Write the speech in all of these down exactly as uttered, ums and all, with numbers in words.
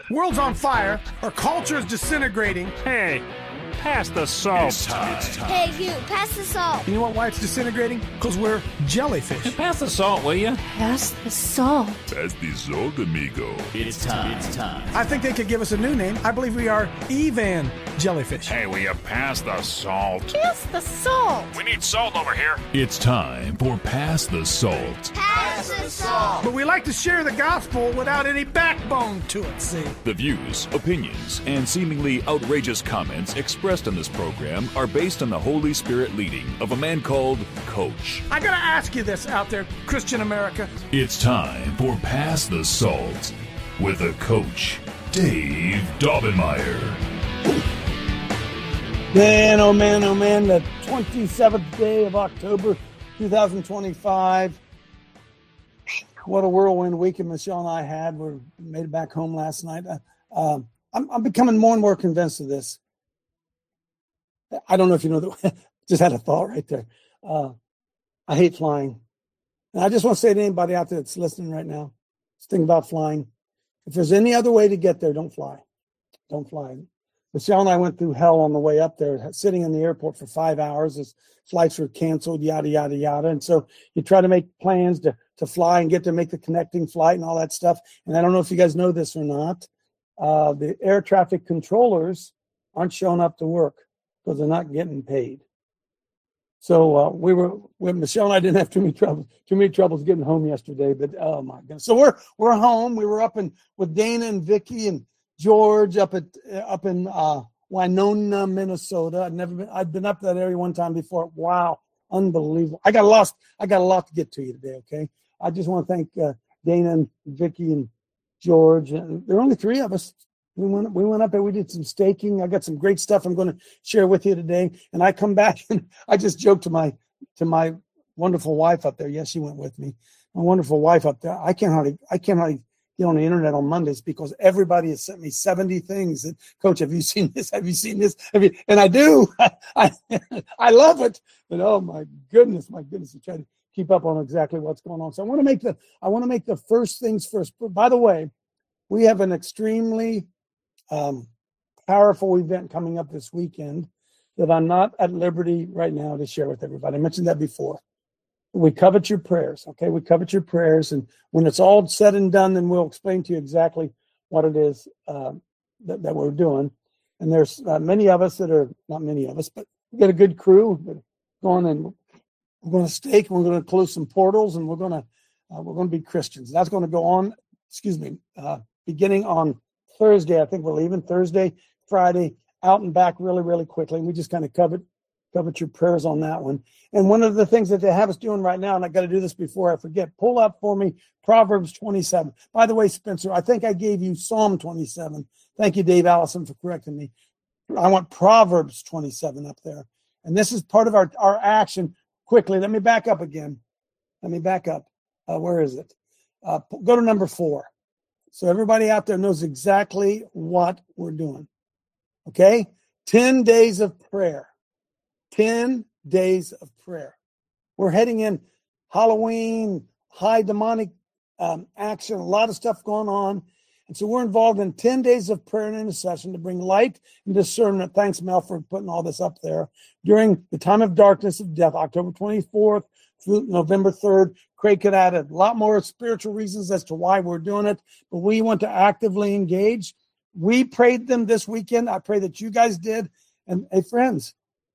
World's on fire. Our culture is disintegrating. Hey, pass the salt. It's time. It's time. Hey, you, pass the salt. You know what, why it's disintegrating? Because we're jellyfish. Pass the salt, will you? Pass the salt. Pass the salt, amigo. It's time. It's time. I think they could give us a new name. I believe we are Evan jellyfish. Hey, will you pass the salt? Pass the salt. We need salt over here. It's time for Pass the Salt. Pass the salt. But we like to share the gospel without any backbone to it, see? The views, opinions, and seemingly outrageous comments expressed on this program are based on the Holy Spirit leading of a man called Coach. I gotta ask you this out there, Christian America. It's time for Pass the Salt with the Coach, Dave Daubenmire. Man, oh man, oh man, the twenty-seventh day of October, twenty twenty-five. What a whirlwind weekend Michelle and I had. We made it back home last night. Uh, um, I'm, I'm becoming more and more convinced of this. I don't know if you know that. Just had a thought right there. Uh, I hate flying. And I just want to say to anybody out there that's listening right now, just think about flying. If there's any other way to get there, don't fly. Don't fly. Michelle and I went through hell on the way up there, sitting in the airport for five hours as flights were canceled, yada, yada, yada. And so you try to make plans to, to fly and get to make the connecting flight and all that stuff. And I don't know if you guys know this or not. Uh, the air traffic controllers aren't showing up to work because they're not getting paid. So uh, we were, we, Michelle and I didn't have too many troubles, too many troubles getting home yesterday. But oh my goodness! So we're we're home. We were up in with Dana and Vicky and George up at up in uh, Winona, Minnesota. I'd never been. I'd been up that area one time before. Wow, unbelievable! I got lost. I got a lot to get to you today. Okay, I just want to thank uh, Dana and Vicky and George. And there are only three of us. We went we went up there. We did some staking. I got some great stuff I'm going to share with you today. And I come back and I just joked to my to my wonderful wife up there. Yes, she went with me. My wonderful wife up there. I can't hardly I can't hardly get on the internet on Mondays because everybody has sent me seventy things. And Coach, have you seen this? Have you seen this? Have you? And I do. I I love it. But oh my goodness, my goodness, I try to keep up on exactly what's going on. So I want to make the I want to make the first things first. By the way, we have an extremely Um, powerful event coming up this weekend that I'm not at liberty right now to share with everybody. I mentioned that before. We covet your prayers, okay? We covet your prayers, and when it's all said and done, then we'll explain to you exactly what it is uh, that, that we're doing. And there's uh, many of us that are, not many of us, but we got a good crew that going and we're going to stake, and we're going to close some portals, and we're going to uh, we're going to be Christians. That's going to go on, excuse me, uh, beginning on Thursday. I think we're leaving Thursday, Friday, out and back really, really quickly. We just kind of covered, covered your prayers on that one. And one of the things that they have us doing right now, and I got to do this before I forget, pull up for me Proverbs twenty-seven. By the way, Spencer, I think I gave you Psalm twenty-seven. Thank you, Dave Allison, for correcting me. I want Proverbs twenty-seven up there. And this is part of our, our action. Quickly, let me back up again. Let me back up. Uh, where is it? Uh, go to number four. So everybody out there knows exactly what we're doing. Okay? ten days of prayer. ten days of prayer. We're heading in Halloween, high demonic um, action, a lot of stuff going on. And so we're involved in ten days of prayer and intercession to bring light and discernment. Thanks, Mel, for putting all this up there. During the time of darkness of death, October twenty-fourth through November third. Craig could add a lot more spiritual reasons as to why we're doing it, but we want to actively engage. We prayed them this weekend. I pray that you guys did. And hey, friends,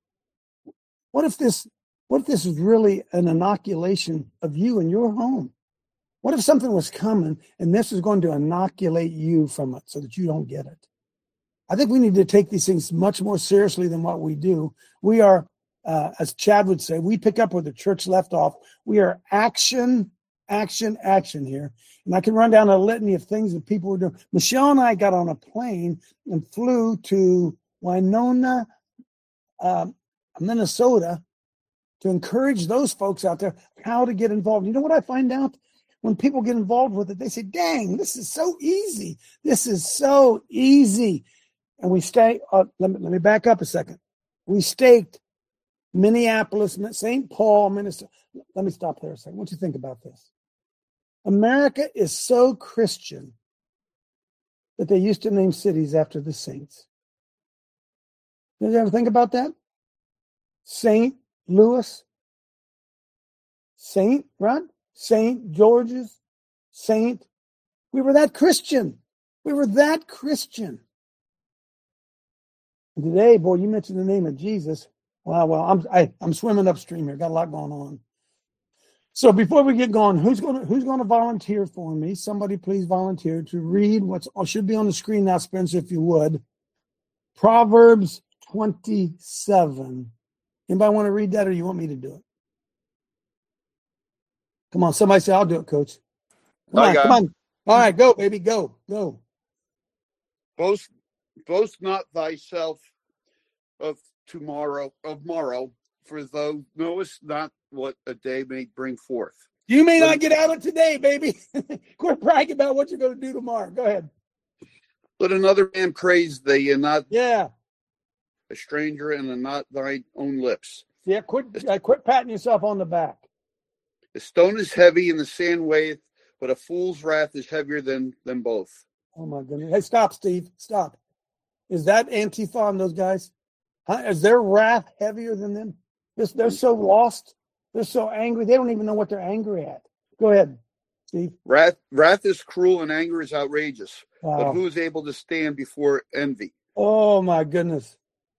what if this, what if this is really an inoculation of you in your home? What if something was coming and this is going to inoculate you from it so that you don't get it? I think we need to take these things much more seriously than what we do. We are, uh, as Chad would say, we pick up where the church left off. We are action, action, action here. And I can run down a litany of things that people were doing. Michelle and I got on a plane and flew to Winona, um, Minnesota, to encourage those folks out there how to get involved. You know what I find out? When people get involved with it, they say, dang, this is so easy. This is so easy. And we stay, uh, let me, let me back up a second. We staked Minneapolis, Saint Paul, Minnesota. Let me stop there a second. What do you think about this? America is so Christian that they used to name cities after the saints. Did you ever think about that? Saint Louis, Saint, right? Saint George's, Saint. We were that Christian. We were that Christian. And today, boy, you mentioned the name of Jesus. Wow, well, I'm I, I'm swimming upstream here. Got a lot going on. So before we get going, who's going to who's going to volunteer for me? Somebody please volunteer to read what's oh, should be on the screen now, Spencer, if you would. Proverbs twenty-seven. Anybody want to read that, or you want me to do it? Come on, somebody say, I'll do it, Coach. Come I on, got come on. All right, go, baby, go, go. Boast, boast not thyself of tomorrow, of morrow, for thou knowest not what a day may bring forth. You may not get out of today, baby. Quit bragging about what you're going to do tomorrow. Go ahead. Let another man praise thee, and not Yeah. a stranger, and not thine own lips. Yeah, quit, uh, quit patting yourself on the back. The stone is heavy, and the sand weigheth, but a fool's wrath is heavier than them both. Oh, my goodness. Hey, stop, Steve. Stop. Is that Antifa on those guys? Huh? Is their wrath heavier than them? They're, they're so lost. They're so angry. They don't even know what they're angry at. Go ahead, Steve. Wrath, wrath is cruel, and anger is outrageous. Wow. But who is able to stand before envy? Oh, my goodness.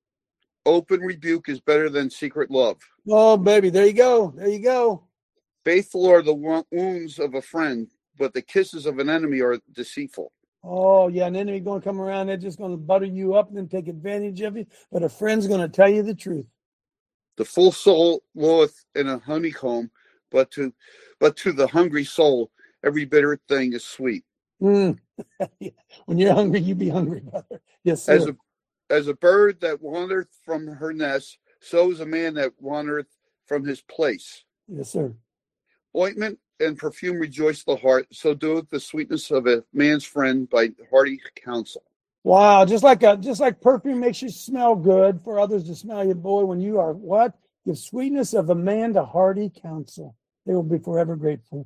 Open rebuke is better than secret love. Oh, baby. There you go. There you go. Faithful are the wo- wounds of a friend, but the kisses of an enemy are deceitful. Oh, yeah, an enemy going to come around. They're just going to butter you up and then take advantage of you. But a friend's going to tell you the truth. The full soul bloweth in a honeycomb, but to but to the hungry soul, every bitter thing is sweet. Mm. When you're hungry, you be hungry, brother. Yes, sir. As a as a bird that wandereth from her nest, so is a man that wandereth from his place. Yes, sir. Ointment and perfume rejoice the heart, so doeth the sweetness of a man's friend by hearty counsel. Wow, just like a just like perfume makes you smell good for others to smell you, boy, when you are what? Give sweetness of a man to hearty counsel. They will be forever grateful.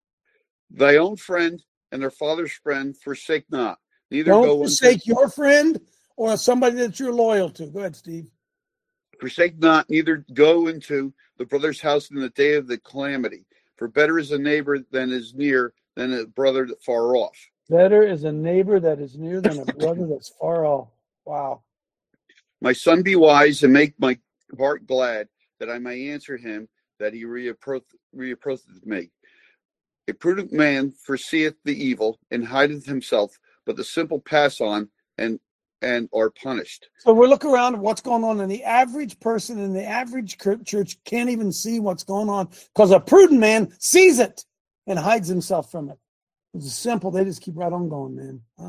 Thy own friend and their father's friend forsake not. Neither Don't go forsake unto, your friend or somebody that you're loyal to. Go ahead, Steve. forsake not, neither go into the brother's house in the day of the calamity. For better is a neighbor than is near than a brother that far off. Better is a neighbor that is near than a brother that's far off. Wow. My son, be wise and make my heart glad, that I may answer him, that he reapproach, reapproacheth me. A prudent man foreseeth the evil and hideth himself, but the simple pass on and and are punished. So we look around at what's going on, and the average person in the average church can't even see what's going on because a prudent man sees it and hides himself from it. It's simple. They just keep right on going, man. Huh?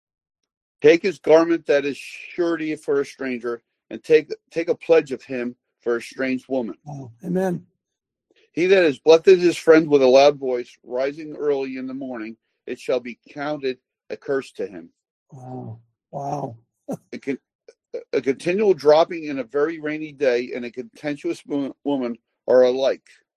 Take his garment that is surety for a stranger, and take take a pledge of him for a strange woman. Oh, amen. He that has blessed his friend with a loud voice, rising early in the morning, it shall be counted a curse to him. Wow. Wow. A, con- a continual dropping in a very rainy day and a contentious wo- woman are alike.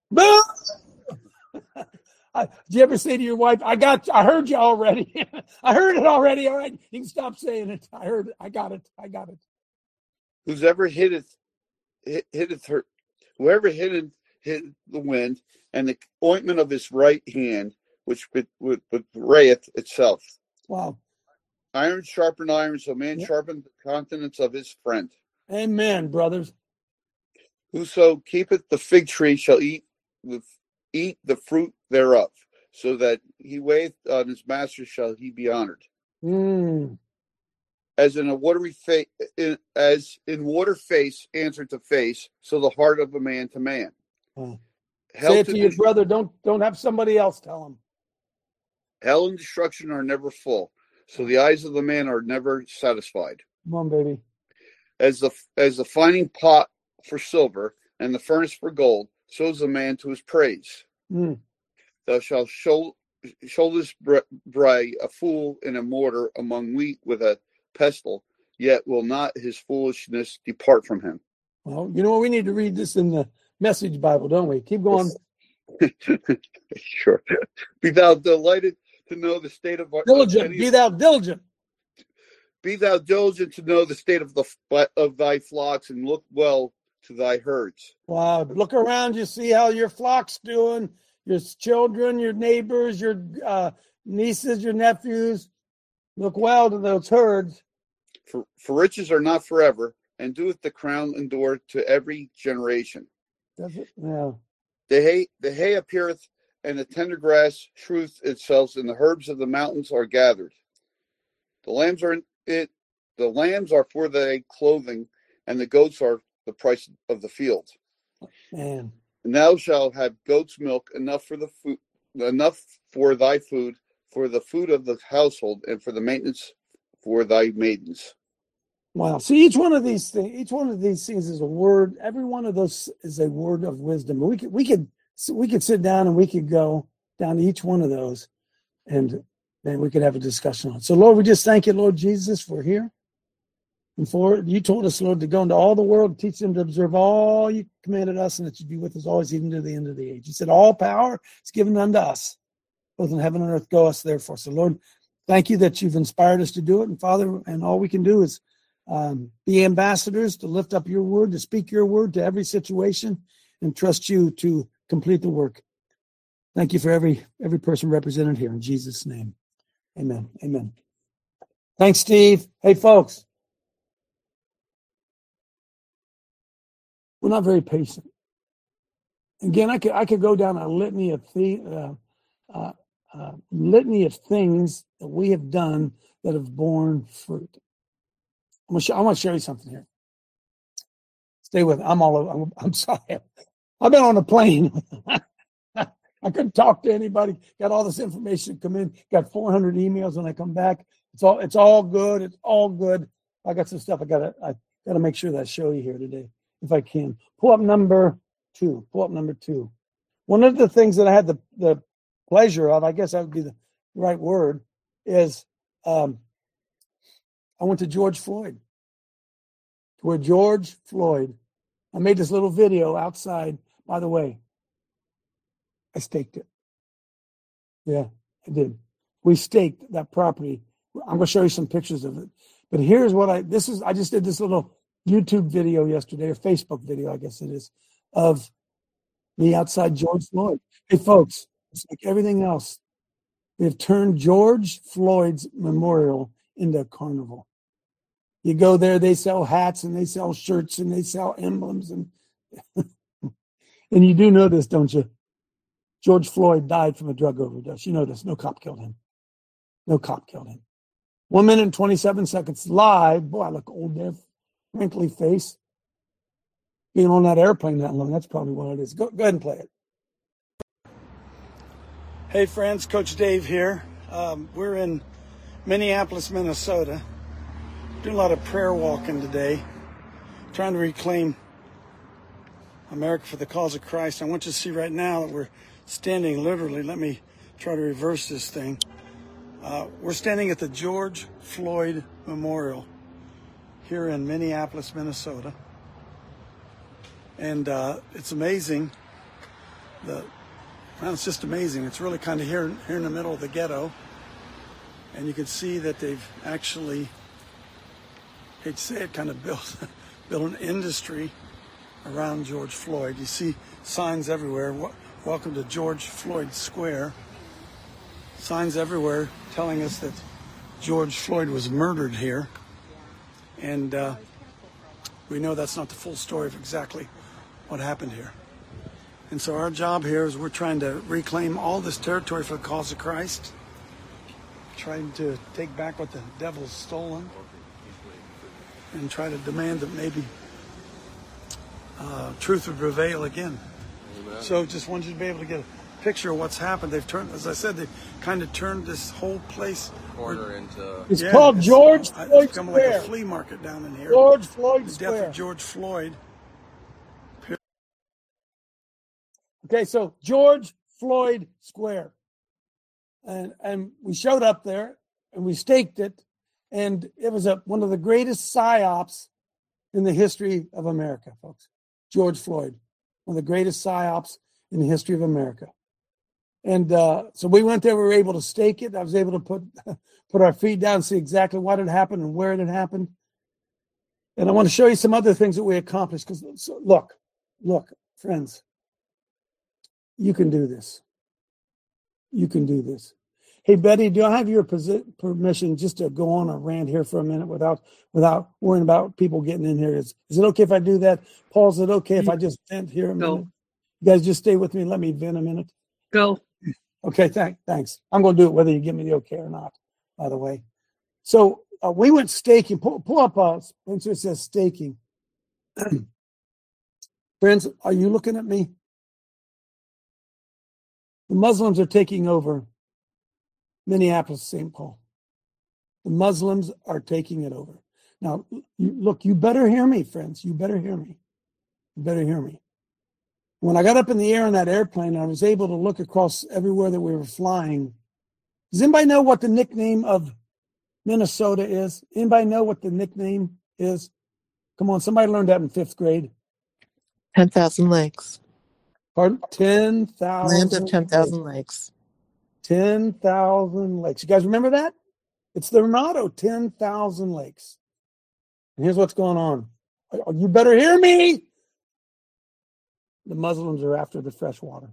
I, did you ever say to your wife, I got, I heard you already. I heard it already. All right. You can stop saying it. I heard it. I got it. I got it. Whosoever hitteth, hit, hitteth her, whoever hitteth hit the wind, and the ointment of his right hand, which bewrayeth itself. Wow. Iron sharpened iron, so man Yep. sharpened the countenance of his friend. Amen, brothers. Whoso keepeth the fig tree shall eat the, eat the fruit thereof, so that he waiteth on his master shall he be honored. Mm. As in a watery face, as in water face answer to face, so the heart of a man to man. Oh. Hell Say it to to your dis- brother. Don't don't have somebody else tell him. Hell and destruction are never full, so the eyes of the man are never satisfied. Come on, baby. As the as the fining pot for silver and the furnace for gold, so is a man to his praise. Mm. Thou shalt show show this bray a fool in a mortar among wheat with a pestle, yet will not his foolishness depart from him. Well, you know what? We need to read this in the Message Bible, don't we? Keep going. Sure. Be thou delighted to know the state of our Diligent. any- Be thou diligent. Be thou diligent to know the state of the of thy flocks, and look well to thy herds. Wow. Look around, you see how your flock's doing, your children, your neighbors, your uh, nieces, your nephews. Look well to those herds. For, for riches are not forever, and doeth the crown endure to every generation. Does it? Yeah. The hay, the hay appeareth, and the tender grass sheweth itself, and the herbs of the mountains are gathered. The lambs are in it, the lambs are for thy clothing, and the goats are the price of the field. Man. And thou shalt have goat's milk enough for the food, enough for thy food, for the food of the household, and for the maintenance for thy maidens. Wow. See, each one of these things, each one of these things is a word. Every one of those is a word of wisdom. We could, we could, we could sit down and we could go down to each one of those, and then we could have a discussion on it. So, Lord, we just thank you, Lord Jesus, for here. And for you told us, Lord, to go into all the world, teach them to observe all you commanded us, and that you'd be with us always, even to the end of the age. You said all power is given unto us, both in heaven and earth. Go us therefore. So, Lord, thank you that you've inspired us to do it. And Father, and all we can do is um, be ambassadors to lift up your word, to speak your word to every situation, and trust you to complete the work. Thank you for every every person represented here in Jesus' name. Amen. Amen. Thanks, Steve. Hey, folks. We're not very patient. Again, I could I could go down a litany of the, uh, uh, uh, litany of things that we have done that have borne fruit. I'm gonna show, I want to show you something here. Stay with me. I'm all over. I'm, I'm sorry. I've been on a plane. I couldn't talk to anybody. Got all this information come in. Got four hundred emails when I come back. It's all it's all good. It's all good. I got some stuff I gotta I gotta make sure that I show you here today, if I can. Pull up number two. Pull up number two. One of the things that I had the, the pleasure of, I guess that would be the right word, is um, I went to George Floyd. Where George Floyd, I made this little video outside. By the way, I staked it. Yeah, I did. We staked that property. I'm going to show you some pictures of it. But here's what I, this is, I just did this little YouTube video yesterday, or Facebook video, I guess it is, of me outside George Floyd. Hey, folks, it's like everything else. We have turned George Floyd's memorial into a carnival. You go there, they sell hats and they sell shirts and they sell emblems. And, and you do know this, don't you? George Floyd died from a drug overdose. You know this. No cop killed him. No cop killed him. One minute and twenty-seven seconds live. Boy, I look old there. Wrinkly face. Being on that airplane that long, that's probably what it is. Go, go ahead and play it. Hey, friends. Coach Dave here. Um, we're in Minneapolis, Minnesota. Doing a lot of prayer walking today. Trying to reclaim America for the cause of Christ. I want you to see right now that we're standing literally. Let me try to reverse this thing. Uh, we're standing at the George Floyd Memorial here in Minneapolis, Minnesota. And uh, it's amazing. The, well, it's just amazing. It's really kind of here, here in the middle of the ghetto. And you can see that they've actually, I hate to say it, kind of built, built an industry around George Floyd. You see signs everywhere. Welcome to George Floyd Square. Signs everywhere telling us that George Floyd was murdered here. And uh, we know that's not the full story of exactly what happened here. And so our job here is we're trying to reclaim all this territory for the cause of Christ. Trying to take back what the devil's stolen. And try to demand that maybe uh, truth would prevail again. Amen. So just wanted you to be able to get a picture of what's happened. They've turned, as I said, they've kind of turned this whole place. Corner into. It's yeah, called it's, George uh, Floyd It's kind of Square. like a flea market down in here. George Floyd the Square. The death of George Floyd. Okay, so George Floyd Square. And and we showed up there and we staked it. And it was a, one of the greatest psyops in the history of America, folks. George Floyd, one of the greatest psyops in the history of America. And uh, so we went there. We were able to stake it. I was able to put put our feet down and see exactly what had happened and where it had happened. And I want to show you some other things that we accomplished. Because so look, look, friends, you can do this. You can do this. Hey, Betty, do I have your posi- permission just to go on a rant here for a minute without without worrying about people getting in here? Is, is it okay if I do that? Paul, is it okay if I just vent here a minute? Go. You guys just stay with me and let me vent a minute. Go. Okay, thank, thanks. I'm going to do it whether you give me the okay or not, by the way. So uh, we went staking. Pull, pull up, uh, Spencer, it says staking. Friends, are you looking at me? The Muslims are taking over Minneapolis, Saint Paul. The Muslims are taking it over. Now, you, look, you better hear me, friends. You better hear me. You better hear me. When I got up in the air in that airplane, I was able to look across everywhere that we were flying. Does anybody know what the nickname of Minnesota is? Anybody know what the nickname is? Come on, somebody learned that in fifth grade. ten thousand lakes. Pardon? ten thousand. Land of ten thousand lakes. ten thousand lakes. You guys remember that? It's the motto, ten thousand lakes. And here's what's going on. You better hear me. The Muslims are after the fresh water.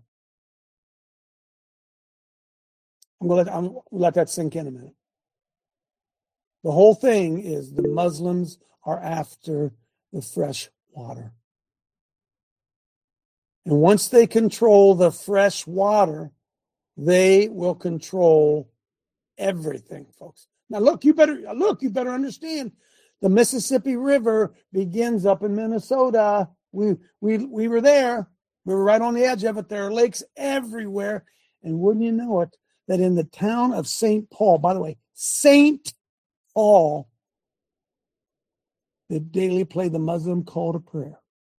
I'm going to let, I'm gonna let that sink in a minute. The whole thing is the Muslims are after the fresh water. And once they control the fresh water, they will control everything, folks. Now, look, you better look, you better understand. The Mississippi River begins up in Minnesota. We we we were there. We were right on the edge of it. There are lakes everywhere. And wouldn't you know it, that in the town of Saint Paul, by the way, Saint Paul, they daily play the Muslim call to prayer.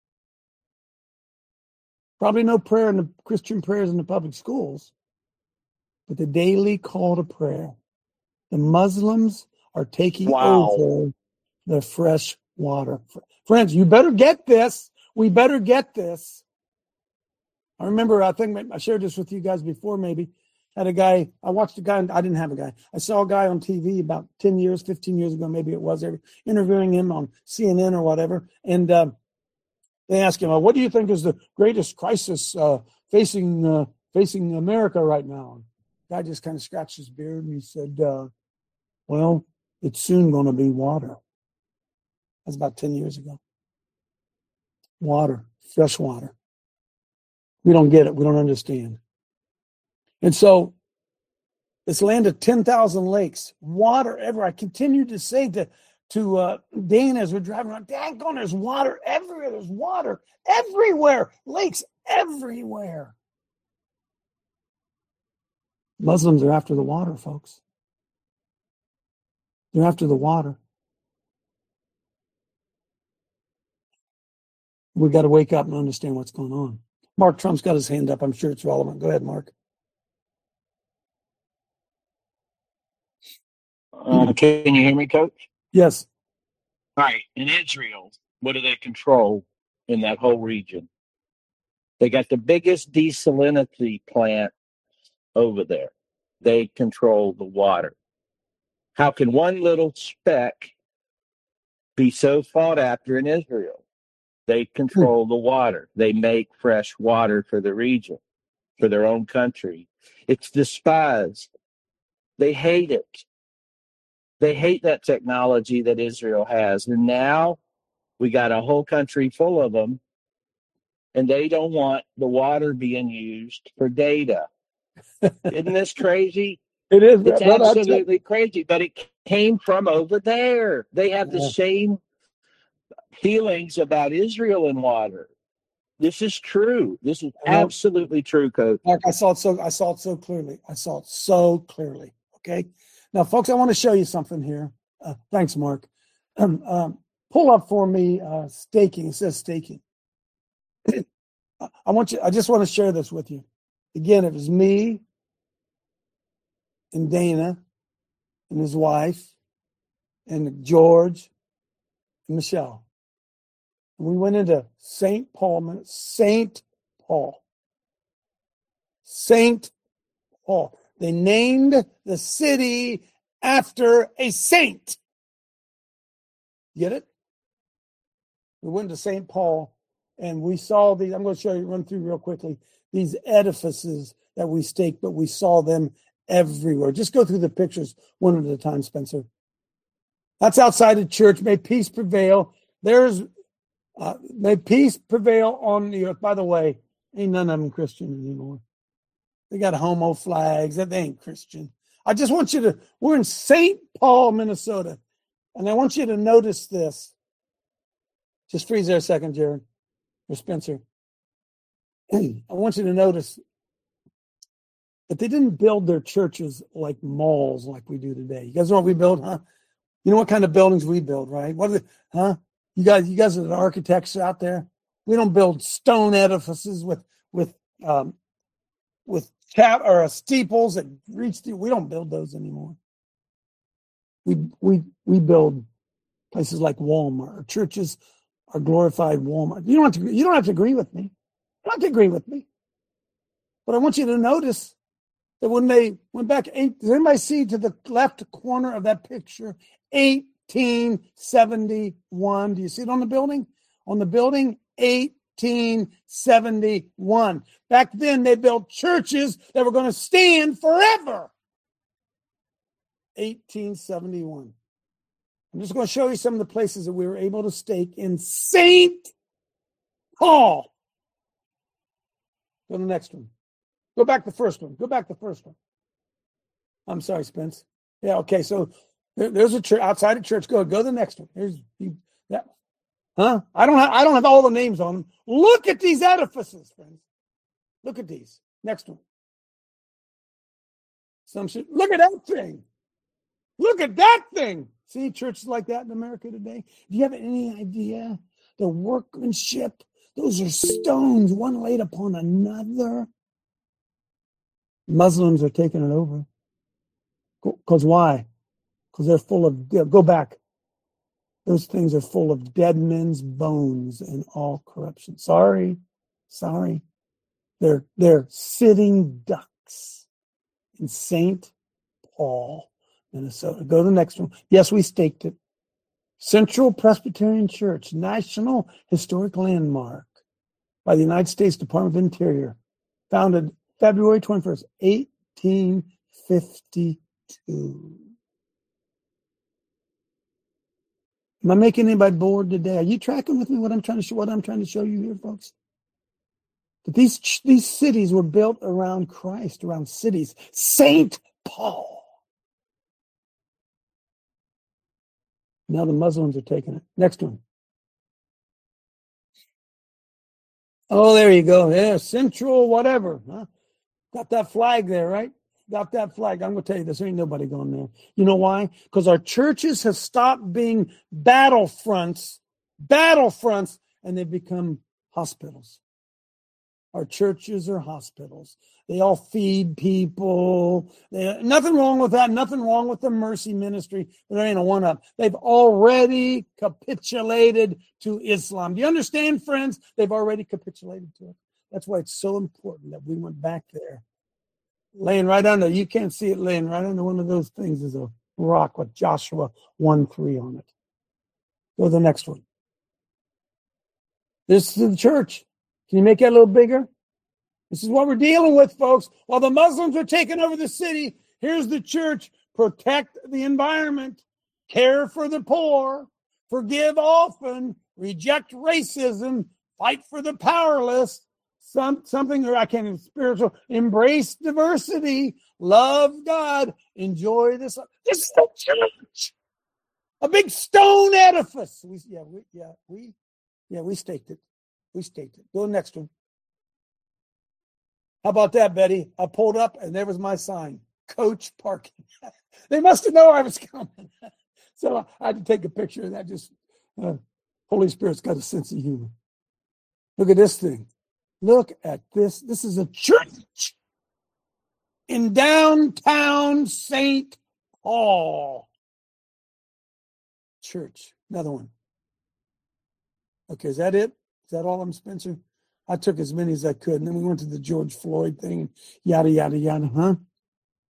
Probably no prayer in the Christian prayers in the public schools, but the daily call to prayer. The Muslims are taking Wow. over the fresh water. Friends, you better get this. We better get this. I remember, I think I shared this with you guys before maybe. Had a guy, I watched a guy, I didn't have a guy. I saw a guy on T V about ten years, fifteen years ago, maybe it was, interviewing him on C N N or whatever. And uh, they asked him, well, what do you think is the greatest crisis uh, facing uh, facing America right now? And the guy just kind of scratched his beard and he said, uh, well, it's soon going to be water. That's about ten years ago. Water, fresh water. We don't get it. We don't understand. And so this land of ten thousand lakes, water everywhere. I continue to say to, to uh, Dana as we're driving around, daggone, there's water everywhere. There's water everywhere. Lakes everywhere. Muslims are after the water, folks. They're after the water. We got to wake up and understand what's going on. Mark Trump's got his hand up. I'm sure it's relevant. Go ahead, Mark. Uh, can you hear me, Coach? Yes. All right. In Israel, what do they control in that whole region? They got the biggest desalinity plant over there. They control the water. How can one little speck be so fought after in Israel? They control the water. They make fresh water for the region, for their own country. It's despised. They hate it. They hate that technology that Israel has. And now we got a whole country full of them, and they don't want the water being used for data. Isn't this crazy? It is. It's Brother, absolutely crazy, but it came from over there. They have the Yeah. same feelings about Israel and water. This is true. This is I know. absolutely true, Coach. Mark, I saw it so I saw it so clearly. I saw it so clearly. Okay. Now, folks, I want to show you something here. Uh, thanks, Mark. Um, um, pull up for me uh, staking. It says staking. I want you. I just want to share this with you. Again, it was me and Dana and his wife and George and Michelle. We went into Saint Paul, Saint Paul, Saint Paul. They named the city after a saint. Get it? We went to Saint Paul, and we saw these. I'm going to show you, run through real quickly, these edifices that we staked, but we saw them everywhere. Just go through the pictures one at a time, Spencer. That's outside the church. May peace prevail. There's, uh, may peace prevail on the earth. By the way, ain't none of them Christian anymore. They got homo flags. That they ain't Christian. I just want you to, we're in Saint Paul, Minnesota. And I want you to notice this. Just freeze there a second, Jared or Spencer. I want you to notice that they didn't build their churches like malls like we do today. You guys know what we build, huh? You know what kind of buildings we build, right? What are they, huh? You guys, you guys are the architects out there. We don't build stone edifices with with um, with cap or uh, steeples that reach the. We don't build those anymore. We we we build places like Walmart. Our churches are glorified Walmart. You don't have to. You don't have to agree with me. You don't have to agree with me. But I want you to notice that when they went back, eight, does anybody see to the left corner of that picture, eighteen seventy-one? Do you see it on the building? On the building, eighteen seventy-one. Back then, they built churches that were going to stand forever. eighteen seventy-one. I'm just going to show you some of the places that we were able to stake in Saint Paul. Go to the next one. Go back to the first one. Go back to the first one. I'm sorry, Spence. Yeah, okay. So there, there's a church outside of church. Go, go to the next one. Here's that. Huh? I don't have I don't have all the names on them. Look at these edifices, friends. Look at these. Next one. Some should look at that thing. Look at that thing. See churches like that in America today? Do you have any idea the workmanship? Those are stones, one laid upon another. Muslims are taking it over. Because why? Because they're full of, go back. Those things are full of dead men's bones and all corruption. Sorry, sorry. They're, they're sitting ducks in Saint Paul, Minnesota. Go to the next one. Yes, we staked it. Central Presbyterian Church, National Historic Landmark by the United States Department of Interior, founded February twenty-first, eighteen fifty-two. Am I making anybody bored today? Are you tracking with me what I'm trying to show, what I'm trying to show you here, folks? That these, these cities were built around Christ, around cities. Saint Paul. Now the Muslims are taking it. Next one. Oh, there you go. Yeah, Central whatever. Huh? Got that flag there, right? Got that flag. I'm going to tell you this. There ain't nobody going there. You know why? Because our churches have stopped being battlefronts, battlefronts, and they've become hospitals. Our churches are hospitals. They all feed people. They, nothing wrong with that. Nothing wrong with the mercy ministry. But there ain't a one up. They've already capitulated to Islam. Do you understand, friends? They've already capitulated to it. That's why it's so important that we went back there. Laying right under, you can't see it laying right under one of those things is a rock with Joshua one three on it. Go to the next one. This is the church. Can you make that a little bigger? This is what we're dealing with, folks. While the Muslims are taking over the city, here's the church. Protect the environment. Care for the poor. Forgive often. Reject racism. Fight for the powerless. Some, something, or I can't even, spiritual. Embrace diversity. Love God. Enjoy this. This is the church. A big stone edifice. We, yeah, we, yeah, we, yeah, we staked it. We staked it. Go to the next one. How about that, Betty? I pulled up and there was my sign. Coach parking. They must have known I was coming. So I had to take a picture of that. Just uh, Holy Spirit's got a sense of humor. Look at this thing. Look at this. This is a church in downtown Saint Paul. Church. Another one. Okay, is that it? Is that all of them, Spencer? I took as many as I could, and then we went to the George Floyd thing, and yada, yada, yada, huh?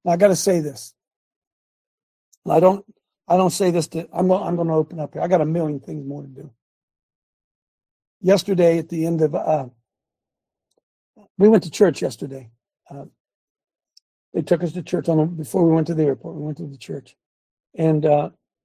Now, I got to say this. I don't. I don't say this to. I'm. I'm going to open up here. I got a million things more to do. Yesterday, at the end of, uh, we went to church yesterday. Uh, they took us to church on before we went to the airport. We went to the church, and uh,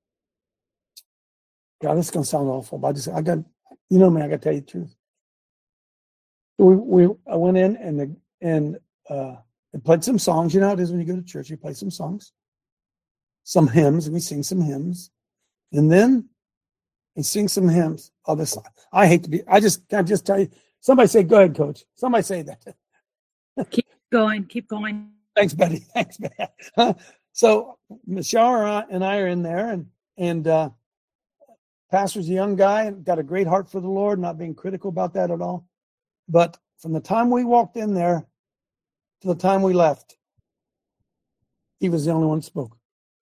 God, this is going to sound awful, but I just, I got, you know me, I got to tell you the truth. We, we, I went in and the, and uh, they played some songs. You know how it is when you go to church. You play some songs, some hymns, and we sing some hymns, and then they sing some hymns. Oh, this, I hate to be. I just can I just tell you. Somebody say, "Go ahead, Coach." Somebody say that. Keep going. Keep going. Thanks, Betty. Thanks, man. So Michelle and I are in there, and and uh, Pastor's a young guy and got a great heart for the Lord. Not being critical about that at all, but from the time we walked in there to the time we left, he was the only one that spoke.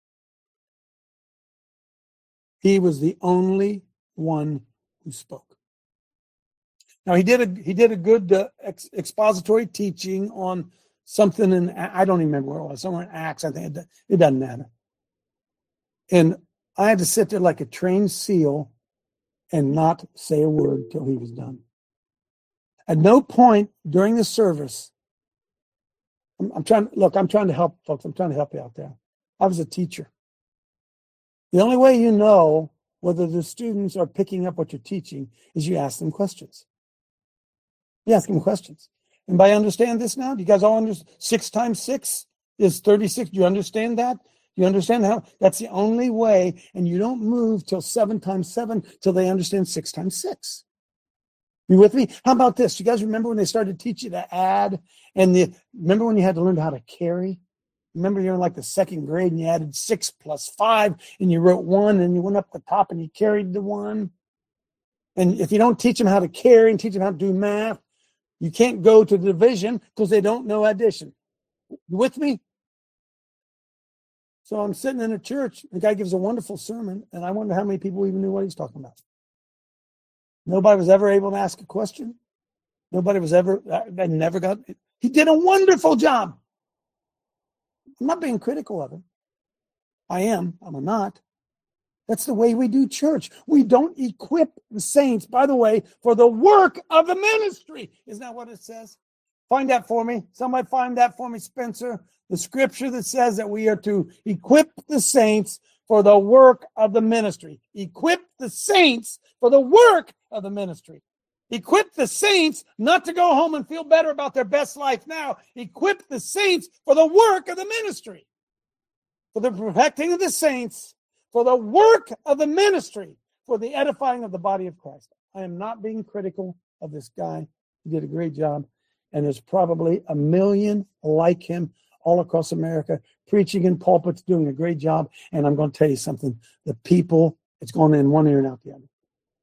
He was the only one who spoke. Now he did a he did a good uh, ex, expository teaching on something in, I don't even remember where it was, somewhere in Acts. I think it, it doesn't matter. And I had to sit there like a trained seal and not say a word till he was done. At no point during the service, I'm, I'm trying. Look, I'm trying to help folks. I'm trying to help you out there. I was a teacher. The only way you know whether the students are picking up what you're teaching is you ask them questions. You ask them questions. And by understand this now, do you guys all understand? Six times six is thirty-six. Do you understand that? Do you understand how? That's the only way. And you don't move till seven times seven till they understand six times six. You with me? How about this? You guys remember when they started to teach you to add? And the remember when you had to learn how to carry? Remember you're in like the second grade and you added six plus five and you wrote one and you went up the top and you carried the one. And if you don't teach them how to carry and teach them how to do math, you can't go to division because they don't know addition. You with me? So I'm sitting in a church. The guy gives a wonderful sermon, and I wonder how many people even knew what he's talking about. Nobody was ever able to ask a question. Nobody was ever, I never got, he did a wonderful job. I'm not being critical of him. I am. I'm not. That's the way we do church. We don't equip the saints, by the way, for the work of the ministry. Isn't that what it says? Find that for me. Somebody find that for me, Spencer. The scripture that says that we are to equip the saints for the work of the ministry. Equip the saints for the work of the ministry. Equip the saints not to go home and feel better about their best life now. Equip the saints for the work of the ministry. For the perfecting of the saints. For the work of the ministry. For the edifying of the body of Christ. I am not being critical of this guy. He did a great job. And there's probably a million like him all across America, preaching in pulpits, doing a great job. And I'm going to tell you something. The people, it's going in one ear and out the other.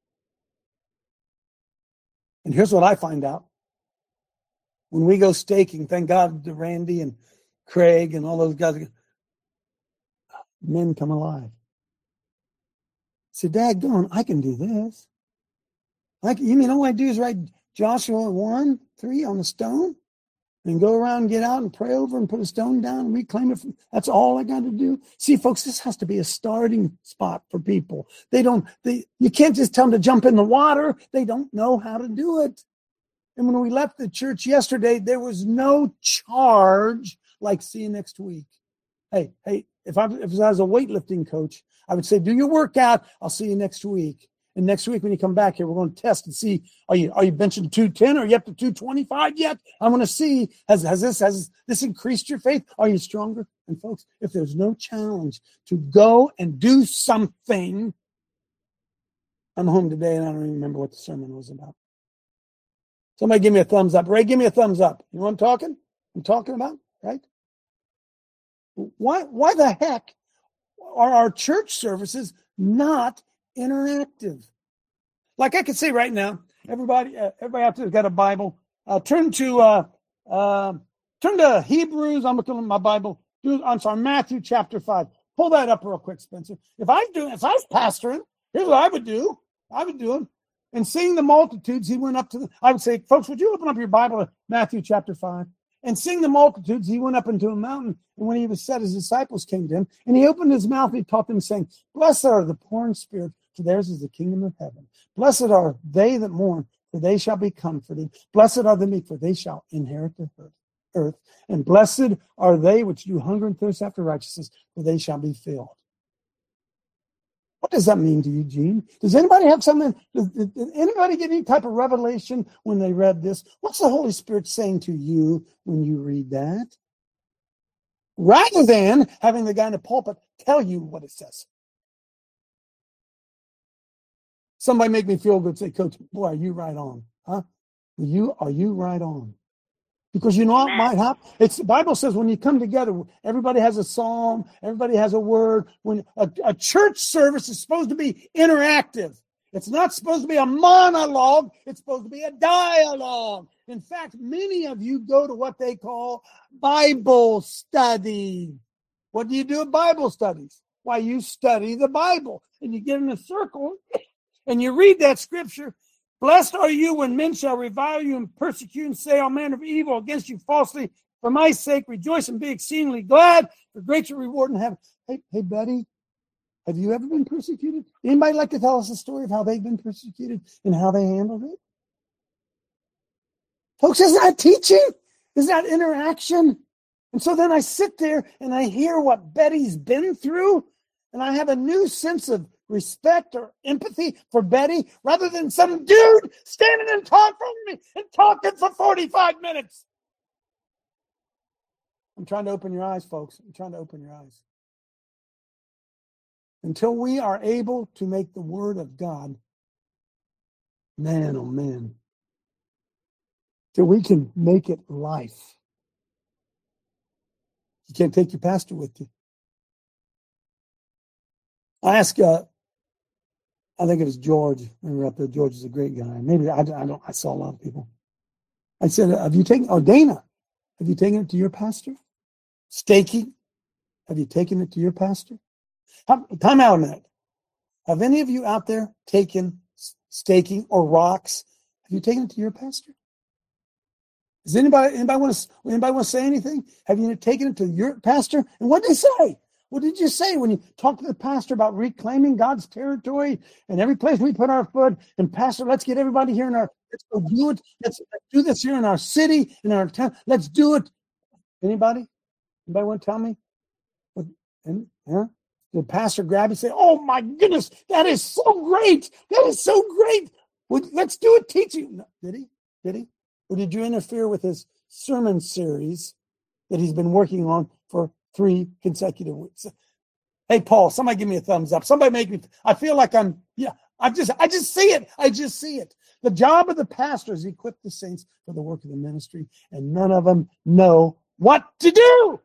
And here's what I find out. When we go staking, thank God to Randy and Craig and all those guys, men come alive. Say, daggone, I can do this. I can, you mean all I do is write Joshua one, three on the stone and go around and get out and pray over and put a stone down and reclaim it. From, that's all I got to do. See, folks, this has to be a starting spot for people. They don't, they, you can't just tell them to jump in the water. They don't know how to do it. And when we left the church yesterday, there was no charge like see you next week. Hey, hey, if I, if I was a weightlifting coach, I would say, do your workout. I'll see you next week. And next week when you come back here, we're going to test and see, are you are you benching two ten or are you up to two twenty-five yet? I want to see, has, has this has this increased your faith? Are you stronger? And folks, if there's no challenge to go and do something, I'm home today and I don't even remember what the sermon was about. Somebody give me a thumbs up. Ray, give me a thumbs up. You know what I'm talking? I'm talking about, right? Why, why the heck are our church services not interactive? Like I could say right now, everybody, uh, everybody out there's got a Bible. Uh, turn to uh, uh, turn to Hebrews. I'm looking at my Bible. Do, I'm sorry, Matthew chapter five. Pull that up real quick, Spencer. If I was doing, if I was pastoring, here's what I would do. I would do it. And seeing the multitudes, he went up to. The, I would say, folks, would you open up your Bible to Matthew chapter five? And seeing the multitudes, he went up into a mountain. And when he was set, his disciples came to him. And he opened his mouth and he taught them, saying, Blessed are the poor in spirit, for theirs is the kingdom of heaven. Blessed are they that mourn, for they shall be comforted. Blessed are the meek, for they shall inherit the earth. And blessed are they which do hunger and thirst after righteousness, for they shall be filled. What does that mean to you, Gene? Does anybody have something? Does, did anybody get any type of revelation when they read this? What's the Holy Spirit saying to you when you read that? Rather than having the guy in the pulpit tell you what it says. Somebody make me feel good. Say, Coach, boy, are you right on? Huh? You are you right on? Because you know what might happen? It's the Bible says when you come together, everybody has a psalm, everybody has a word. When a, a church service is supposed to be interactive. It's not supposed to be a monologue, it's supposed to be a dialogue. In fact, many of you go to what they call Bible study. What do you do at Bible studies? Why, you study the Bible and you get in a circle and you read that scripture. Blessed are you when men shall revile you and persecute and say all manner of evil against you falsely. For my sake, rejoice and be exceedingly glad, for great your reward in heaven. Hey, hey, Betty, have you ever been persecuted? Anybody like to tell us a story of how they've been persecuted and how they handled it? Folks, isn't that teaching? Isn't that interaction? And so then I sit there and I hear what Betty's been through, and I have a new sense of respect or empathy for Betty, rather than some dude standing and talking for me and talking for forty-five minutes. I'm trying to open your eyes, folks. I'm trying to open your eyes. Until we are able to make the Word of God, man, oh man, till we can make it life. You can't take your pastor with you. I asked, uh, I think it was George. We were up there. George is a great guy. Maybe I, I don't. I saw a lot of people. I said, "Have you taken?" Oh, Dana, have you taken it to your pastor? Staking, have you taken it to your pastor? How, time out a minute. Have any of you out there taken staking or rocks? Have you taken it to your pastor? Does anybody anybody want to anybody want to say anything? Have you taken it to your pastor? And what did they say? What did you say when you talked to the pastor about reclaiming God's territory and every place we put our foot? And pastor, let's get everybody here in our, let's go do it. Let's, let's do this here in our city, in our town. Let's do it. Anybody? Anybody want to tell me? What, and, huh? The pastor grab you and say, oh my goodness, that is so great. That is so great. Well, let's do a teaching. No, did he? Did he? Or did you interfere with his sermon series that he's been working on for three consecutive weeks? Hey, Paul, somebody give me a thumbs up. Somebody make me, I feel like I'm, yeah, I just, I just see it. I just see it. The job of the pastor is equip the saints for the work of the ministry, and none of them know what to do.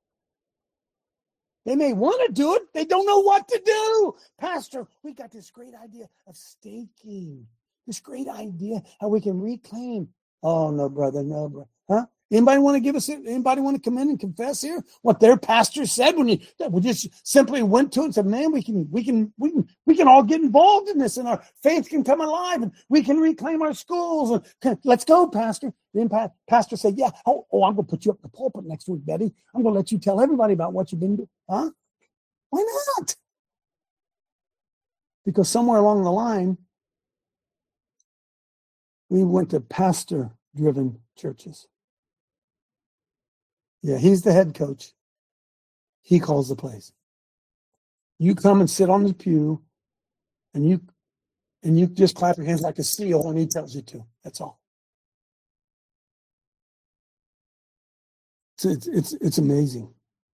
They may want to do it. They don't know what to do. Pastor, we got this great idea of staking. This great idea how we can reclaim. Oh, no, brother, no, brother. Huh? Anybody want to give us, anybody want to come in and confess here what their pastor said when you, we just simply went to it and said, man, we can, we can, we can, we can all get involved in this and our faith can come alive and we can reclaim our schools. And can, let's go, pastor. Then pa- pastor said, yeah, oh, oh, I'm going to put you up the pulpit next week, Betty. I'm going to let you tell everybody about what you've been doing. Huh? Why not? Because somewhere along the line, we went to pastor-driven churches. Yeah, he's the head coach. He calls the plays. You come and sit on the pew, and you and you just clap your hands like a seal when he tells you to. That's all. It's it's it's, it's amazing.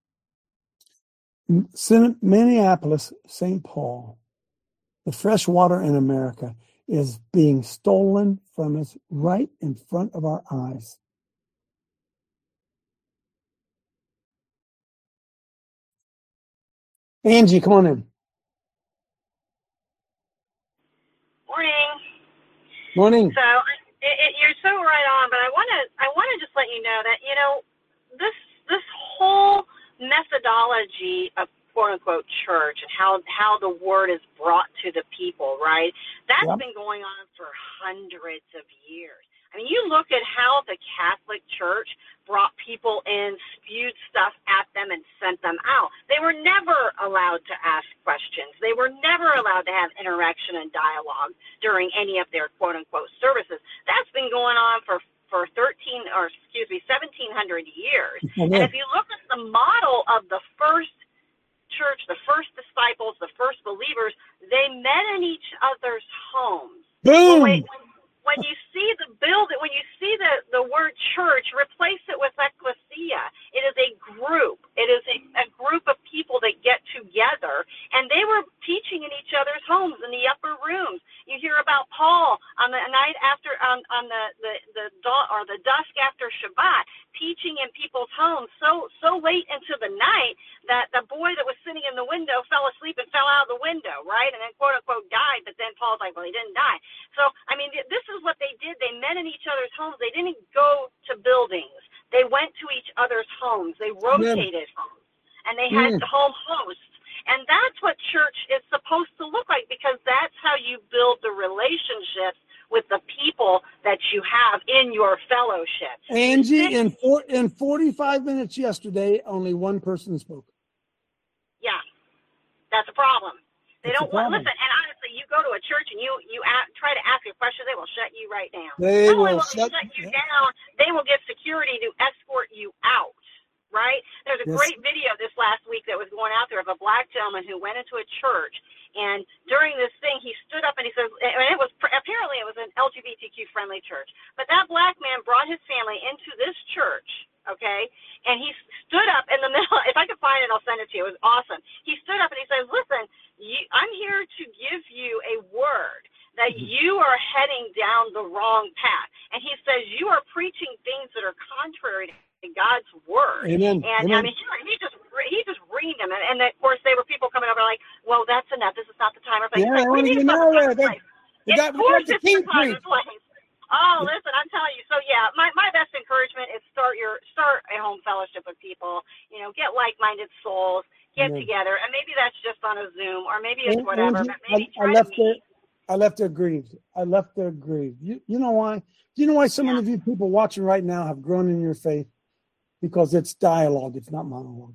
Minneapolis, Saint Paul, the fresh water in America is being stolen from us right in front of our eyes. Angie, come on in. Morning. Morning. So it, it, you're so right on, but I want to I want to just let you know that you know this this whole methodology of quote unquote church and how how the word is brought to the people, right? That's yep. been going on for hundreds of years. I mean, you look at how the Catholic Church brought people in, spewed stuff at them, and sent them out. They were never allowed to ask questions. They were never allowed to have interaction and dialogue during any of their quote-unquote services. That's been going on for for thirteen, or excuse me, seventeen hundred years. Mhm. And if you look at the model of the first church, the first disciples, the first believers, they met in each other's homes. Boom. When, when you see the building, when you see the, the word church, replace it with ecclesia. It is a group. It is a, a group of people that get together, and they were teaching in each other's homes in the upper rooms. You hear about Paul on the night after, on, on the, the, the dawn or the dusk after Shabbat, teaching in people's homes so so late into the night that the boy that was sitting in the window fell asleep and fell out of the window, right? And then quote unquote died, but then Paul's like, well, he didn't die. So, I mean, this is what they did. They met in each other's homes. They didn't go to buildings. They went to each other's homes. They rotated homes, and they had Yeah. home hosts. And that's what church is supposed to look like, because that's how you build the relationships with the people that you have in your fellowship. Angie, in four, in forty-five minutes yesterday, only one person spoke. Yeah, that's a problem. They That's don't a want, problem. listen, and honestly, you go to a church and you, you a try to ask a question, they will shut you right down. They Not only will will they shut- shut you down, they will get security to escort you out, right? There's a Yes. great video this last week that was going out there of a black gentleman who went into a church, and during this thing, he stood up and he says, and it was, apparently it was an L G B T Q friendly church, but that black man brought his family into this church, okay, and he stood up in the middle. If I could find it, I'll send it to you. It was awesome. He stood up and he says, listen, you, I'm here to give you a word that you are heading down the wrong path. And he says, you are preaching things that are contrary to God's word. Amen. And Amen. I mean, he, he just he just reamed him. And, and of course, there were people coming over like, well, that's enough. This is not the time. Or like, Yeah, like, what do you mean it's not know the time that. or place? They Of got, we course got the it's king the time preach. and place. Oh, listen, I'm telling you. So yeah, my, my best encouragement is start your start a home fellowship with people. You know, get like-minded souls, get Amen. together, and maybe that's just on a Zoom, or maybe it's An- whatever. Angie, But maybe I, I try left to meet. there. I left there grieved. I left there grieved. You, you know why? Do you know why so many of you people watching right now have grown in your faith? Because it's dialogue. It's not monologue.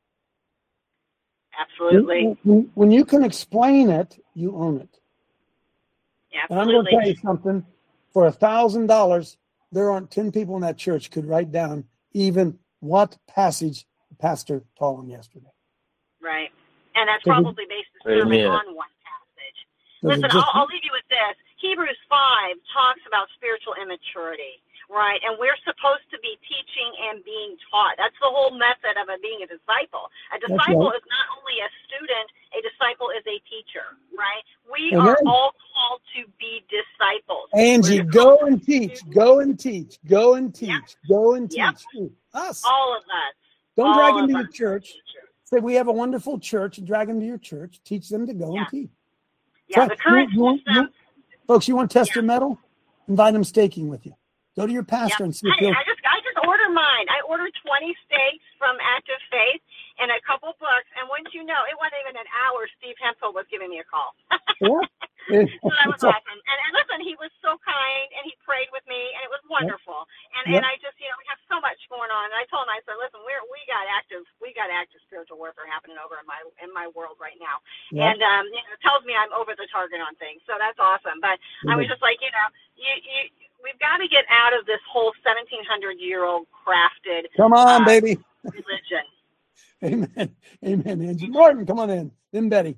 Absolutely, When, when, when you can explain it, you own it. And I'm going to absolutely. tell you something. For a thousand dollars, there aren't ten people in that church could write down even what passage the pastor taught on yesterday. Right, and that's Does it- probably based the sermon Amen. on one passage. Does it Listen, just- I'll, I'll leave you with this. Hebrews five talks about spiritual immaturity, right? And we're supposed to be teaching and being taught. That's the whole method of a, being a disciple. A That's disciple right. is not only a student, a disciple is a teacher, right? We Amen. are all called to be disciples. Angie, We're go called and teach. Go and teach. Go and teach. Yep. Go and teach. Yep. Ooh, us. all of us. Don't all drag of them to us your are church. teachers. Say we have a wonderful church and drag them to your church. Teach them to go Yeah. and teach. Yeah, Try- the current you- you- system. you- folks, you want to test Yeah. their mettle? Invite them staking with you. Go to your pastor Yeah. and see if Hey, he'll. I just I just ordered mine. I ordered twenty steaks from Active Faith and a couple books, and wouldn't you know, it wasn't even an hour. Steve Hemphill was giving me a call. Yeah. So that was awesome. And, and listen, he was so kind, and he prayed with me, and it was wonderful. And Yep. and I just, you know, we have so much going on. And I told him, I said, listen, we're we got active, we got active spiritual warfare happening over in my in my world right now. Yep. And um, you know, it tells me I'm over the target on things. So that's awesome. But I was Mhm. just like, you know, you you. We've got to get out of this whole seventeen hundred year old crafted Come on, uh, baby. religion. Amen. Amen, Angie. Martin, come on in. Then Betty.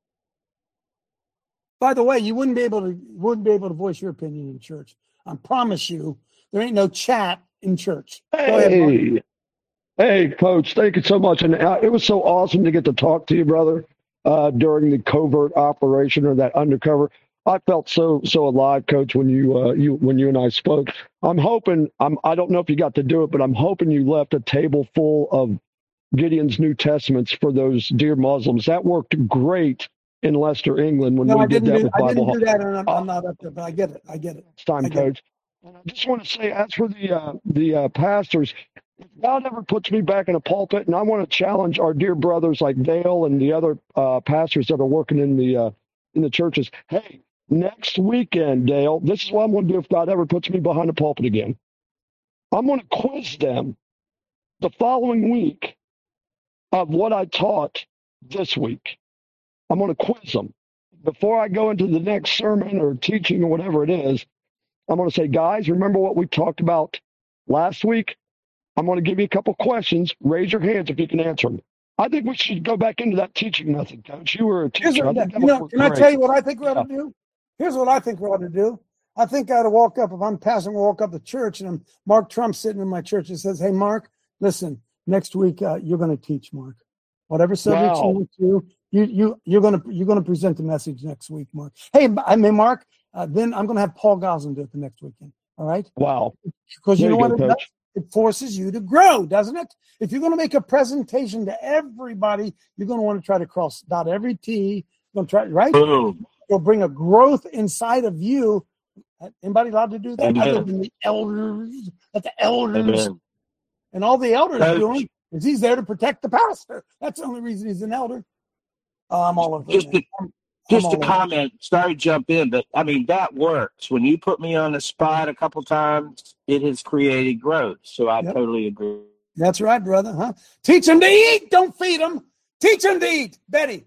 By the way, you wouldn't be able to wouldn't be able to voice your opinion in church. I promise you, there ain't no chat in church. Go ahead, Martin. Hey, hey, Coach, thank you so much. And uh, it was so awesome to get to talk to you, brother, uh, during the covert operation or that undercover. I felt so so alive, Coach, when you uh, you when you and I spoke. I'm hoping I'm I don't know if you got to do it, but I'm hoping you left a table full of Gideon's New Testaments for those dear Muslims. That worked great in Leicester, England, when No, we I did didn't that do with I Bible didn't do Hub. that, and I'm, I'm not up there, but I get it. I get it. Next time, I get it. Coach. And I just want to say, as for the uh, the uh, pastors, if God ever puts me back in a pulpit, and I want to challenge our dear brothers like Dale and the other uh, pastors that are working in the uh, in the churches. Hey, next weekend, Dale, this is what I'm going to do if God ever puts me behind a pulpit again. I'm going to quiz them the following week of what I taught this week. I'm going to quiz them. Before I go into the next sermon or teaching or whatever it is, I'm going to say, guys, remember what we talked about last week? I'm going to give you a couple questions. Raise your hands if you can answer them. I think we should go back into that teaching method, Coach. You were a teacher. What, I think you know, can great. I tell you what I think we ought to do? Here's what I think we ought to do. I think I ought to walk up, if I'm passing, walk up the church, and I'm Mark Trump sitting in my church and says, hey, Mark, listen, next week uh, you're going to teach, Mark. Whatever subject Wow. you want to, you, you, you're going to you're going to present the message next week, Mark. Hey, I mean, Mark, uh, then I'm going to have Paul Goslin do it the next weekend. All right? Wow. Because you There know you what go, it does? Coach. It forces you to grow, doesn't it? If you're going to make a presentation to everybody, you're going to want to try to cross dot every T. You're going to try, right? Boom. You'll bring a growth inside of you. Anybody allowed to do that? Amen. Other than the elders, that the elders Amen. and all the elders Coach. doing is he's there to protect the pastor. That's the only reason he's an elder. Oh, I'm all over Just it. a, I'm, just I'm a all over it. comment. Sorry to jump in, but I mean, that works. When you put me on the spot a couple times, it has created growth. So I Yep. totally agree. That's right, brother. Huh? Teach them to eat. Don't feed them. Teach them to eat. Betty.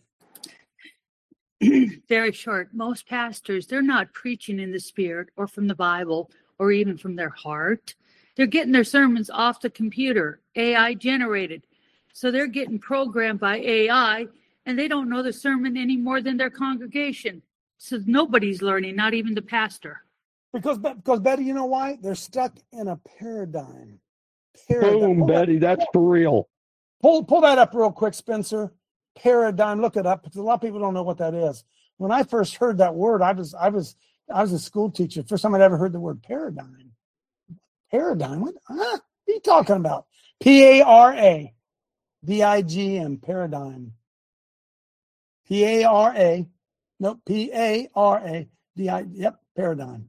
Very short. Most pastors, they're not preaching in the Spirit or from the Bible or even from their heart. They're getting their sermons off the computer, A I generated. So they're getting programmed by A I, and they don't know the sermon any more than their congregation. So nobody's learning, not even the pastor. Because, because Betty, you know why? They're stuck in a paradigm. Paradigm. Boom, Pull that- Betty. That's for real. Pull, pull that up real quick, Spencer. Paradigm. Look it up. Because a lot of people don't know what that is. When I first heard that word, I was, I was, I was a school teacher. First time I'd ever heard the word paradigm. Paradigm. What? Huh? What are you talking about? P A R A D I G M. Paradigm. P A R A. No, P A R A D I. Yep. Paradigm.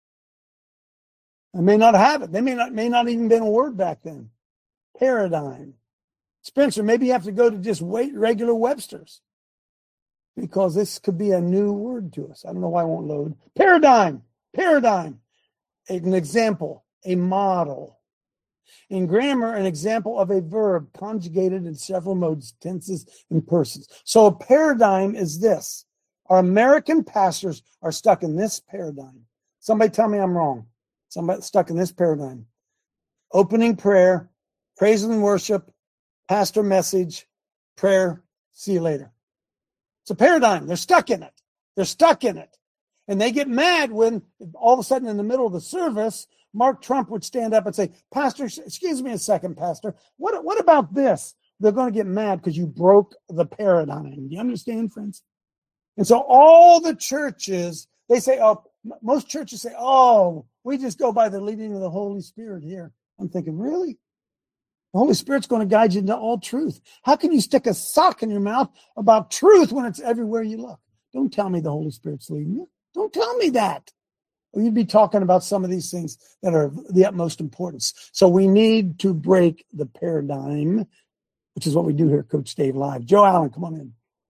I may not have it. They may not, may not even been a word back then. Paradigm. Spencer, maybe you have to go to just wait regular Webster's because this could be a new word to us. I don't know why it won't load. Paradigm. Paradigm. An example. A model. In grammar, an example of a verb conjugated in several modes, tenses, and persons. So a paradigm is this. Our American pastors are stuck in this paradigm. Somebody tell me I'm wrong. Somebody stuck in this paradigm. Opening prayer, praise and worship, pastor message, prayer, see you later. It's a paradigm. They're stuck in it. They're stuck in it. And they get mad when all of a sudden in the middle of the service, Mark Trump would stand up and say, Pastor, excuse me a second, Pastor. What, what about this? They're going to get mad because you broke the paradigm. Do you understand, friends? And so all the churches, they say, oh, most churches say, oh, we just go by the leading of the Holy Spirit here. I'm thinking, really? The Holy Spirit's going to guide you into all truth. How can you stick a sock in your mouth about truth when it's everywhere you look? Don't tell me the Holy Spirit's leading you. Don't tell me that. Or you'd be talking about some of these things that are of the utmost importance. So we need to break the paradigm, which is what we do here at Coach Dave Live. Joe Allen, come on in.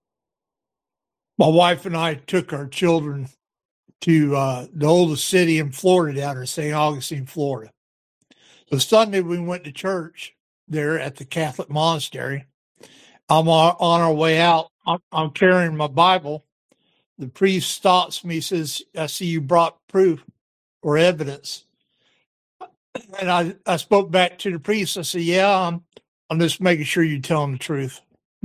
My wife and I took our children to uh, the oldest city in Florida, down in Saint Augustine, Florida. So Sunday we went to church there at the Catholic monastery. I'm on, on our way out. I'm, I'm carrying my Bible. The priest stops me, says, I see you brought proof or evidence. And I, I spoke back to the priest. I said, yeah, I'm, I'm just making sure you're telling the truth.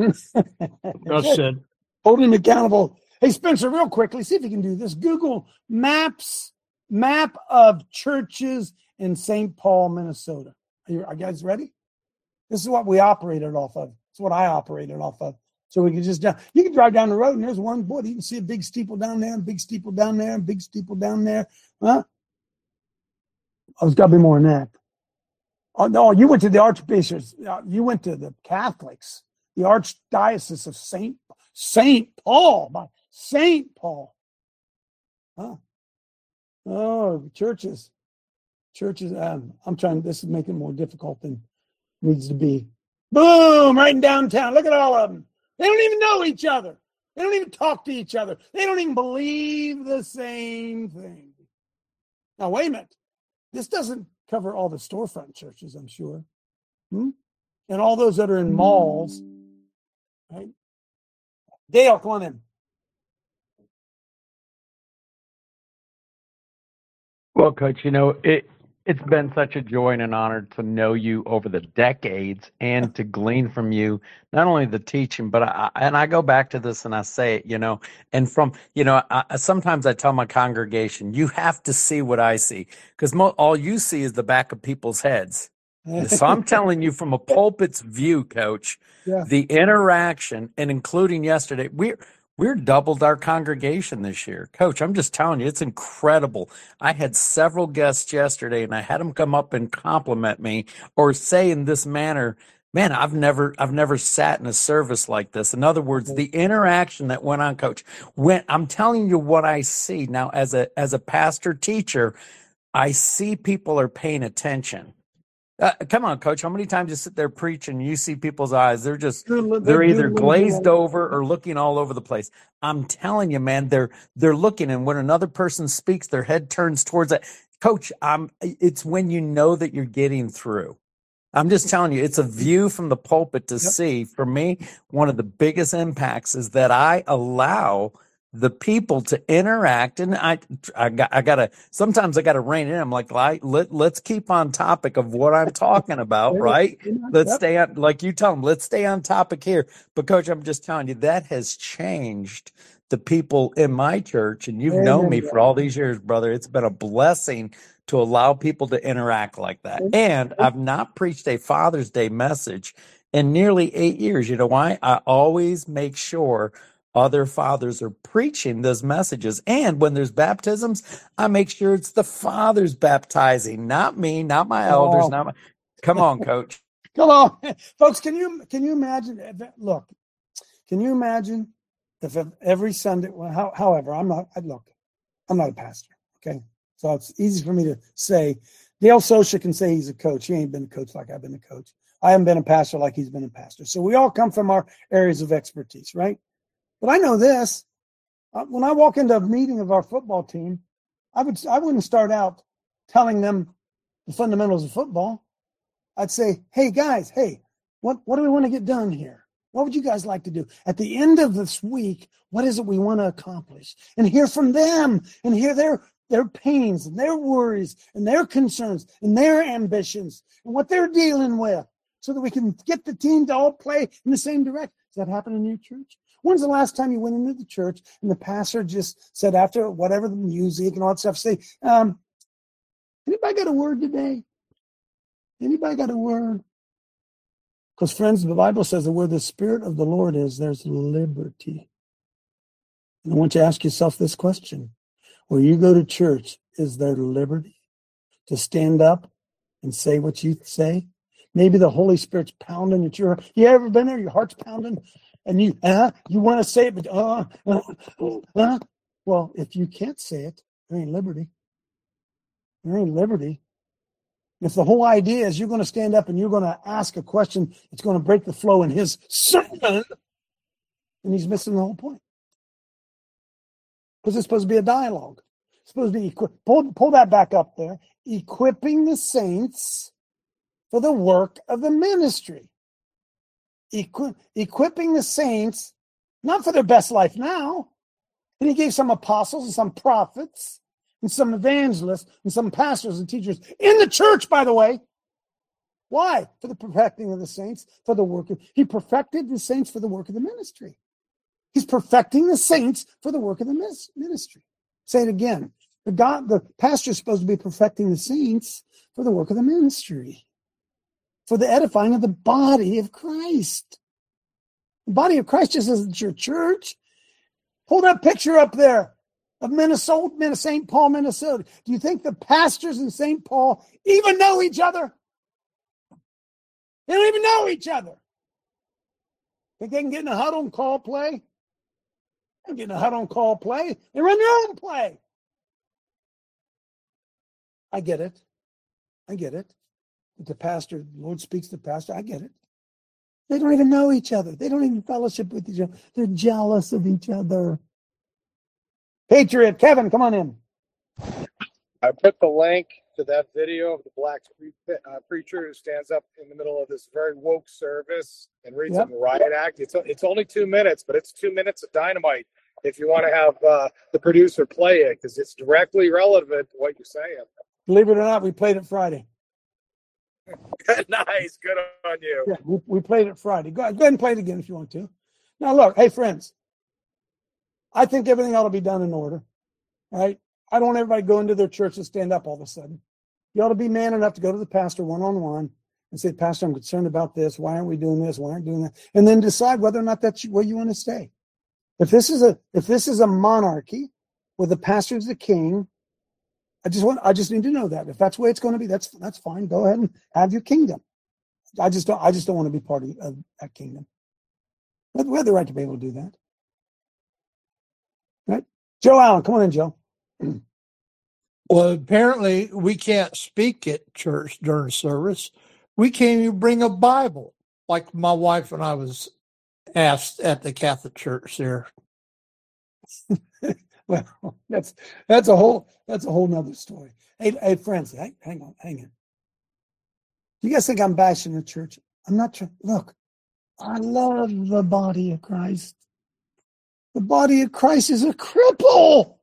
I said, hold him accountable. Hey, Spencer, real quickly, see if you can do this. Google maps, map of churches in Saint Paul, Minnesota. Are you, are you guys ready? This is what we operated off of. It's what I operated off of. So we can just, you can drive down the road and there's one, boy, you can see a big steeple down there, a big steeple down there, a big steeple down there. Huh? Oh, it's got to be more than that. Oh, no, you went to the Archbishops. You went to the Catholics, the Archdiocese of Saint Saint Paul, by Saint Paul. Huh? Oh, churches. Churches, um, I'm trying, this is making it more difficult than it needs to be. Boom, right in downtown. Look at all of them. They don't even know each other. They don't even talk to each other. They don't even believe the same thing. Now, wait a minute. This doesn't cover all the storefront churches, I'm sure. Hmm? and all those that are in malls. Right? Dale, come on in. Well, Coach, you know, it, it's been such a joy and an honor to know you over the decades and to glean from you, not only the teaching, but I, and I go back to this and I say it, you know, and from, you know, I, sometimes I tell my congregation, you have to see what I see, because mo- all you see is the back of people's heads. So I'm telling you from a pulpit's view, Coach, Yeah. the interaction, and including yesterday, we're we're doubled our congregation this year. Coach, I'm just telling you, it's incredible. I had several guests yesterday, and I had them come up and compliment me or say in this manner, man, I've never I've never sat in a service like this. In other words, the interaction that went on, Coach, when I'm telling you what I see now as a as a pastor teacher, I see people are paying attention. Uh, come on, Coach. How many times you sit there preaching and you see people's eyes? They're just, they're either glazed over or looking all over the place. I'm telling you, man, they're, they're looking. And when another person speaks, their head turns towards it. Coach, I'm, it's when you know that you're getting through. I'm just telling you, it's a view from the pulpit to see. For me, one of the biggest impacts is that I allow the people to interact, and I, I got, I gotta. Sometimes I gotta rein in. I'm like, let, let, let's keep on topic of what I'm talking about, right? Let's stay on, like you tell them, let's stay on topic here. But Coach, I'm just telling you, that has changed the people in my church, and you've known me for all these years, brother. It's been a blessing to allow people to interact like that. And I've not preached a Father's Day message in nearly eight years. You know why? I always make sure other fathers are preaching those messages. And when there's baptisms, I make sure it's the fathers baptizing, not me, not my elders, Oh. not my. Come on, Coach. Come on, folks. Can you can you imagine? Look, can you imagine if every Sunday? Well, how, however, I'm not. I look, I'm not a pastor. Okay, so it's easy for me to say. Dale Sosha can say he's a coach. He ain't been a coach like I've been a coach. I haven't been a pastor like he's been a pastor. So we all come from our areas of expertise, right? But I know this. Uh, when I walk into a meeting of our football team, I would I wouldn't start out telling them the fundamentals of football. I'd say, hey, guys, hey, what, what do we want to get done here? What would you guys like to do? At the end of this week, what is it we want to accomplish? And hear from them and hear their, their pains and their worries and their concerns and their ambitions and what they're dealing with so that we can get the team to all play in the same direction. Does that happen in your church? When's the last time you went into the church and the pastor just said, after whatever the music and all that stuff, say, um, anybody got a word today? Anybody got a word? Because, friends, the Bible says that where the Spirit of the Lord is, there's liberty. And I want you to ask yourself this question. Where you go to church, is there liberty to stand up and say what you say? Maybe the Holy Spirit's pounding at your heart. You ever been there? Your heart's pounding? And you uh, you want to say it, but uh, uh, uh. Well, if you can't say it, there ain't liberty. There ain't liberty. If the whole idea is you're going to stand up and you're going to ask a question that's going to break the flow in his sermon, then he's missing the whole point. Because it's supposed to be a dialogue. It's supposed to be equi- pull, pull that back up there. Equipping the saints for the work of the ministry. Equi- equipping the saints, not for their best life now. And he gave some apostles and some prophets and some evangelists and some pastors and teachers in the church, by the way. Why? For the perfecting of the saints, for the work of, he perfected the saints for the work of the ministry. He's perfecting the saints for the work of the ministry. Say it again. The God, the pastor is supposed to be perfecting the saints for the work of the ministry, for the edifying of the body of Christ. The body of Christ just isn't your church. Hold that picture up there of Minnesota, Saint Paul, Minnesota. Do you think the pastors in Saint Paul even know each other? They don't even know each other. Think they can get in a huddle and call play? They get in a huddle and call play. They run their own play. I get it. I get it. But the pastor, the Lord speaks to the pastor. I get it. They don't even know each other. They don't even fellowship with each other. They're jealous of each other. Patriot, Kevin, come on in. I put the link to that video of the black pre- uh, preacher who stands up in the middle of this very woke service and reads Yep. a riot act. It's it's only two minutes, but it's two minutes of dynamite if you want to have uh, the producer play it, because it's directly relevant to what you're saying. Believe it or not, we played it Friday. Nice. Good on you. Yeah, we, we played it Friday. Go, go ahead and play it again if you want to. Now, look, hey, friends, I think everything ought to be done in order, right? I don't want everybody go into their church and stand up all of a sudden. You ought to be man enough to go to the pastor one-on-one and say, Pastor, I'm concerned about this. Why aren't we doing this? Why aren't we doing that? And then decide whether or not that's where you want to stay. If this is a if this is a monarchy where the pastor is the king, I just want I just need to know that. If that's the way it's going to be, that's that's fine. Go ahead and have your kingdom. I just don't I just don't want to be part of, of that kingdom. But we have the right to be able to do that. Right? Joe Allen, come on in, Joe. Well, apparently we can't speak at church during service. We can't even bring a Bible, like my wife and I was asked at the Catholic Church there. Well, that's that's a whole that's a whole nother story. Hey, hey, friends, hang, hang on, hang on. You guys think I'm bashing the church? I'm not trying. Look, I love the body of Christ. The body of Christ is a cripple.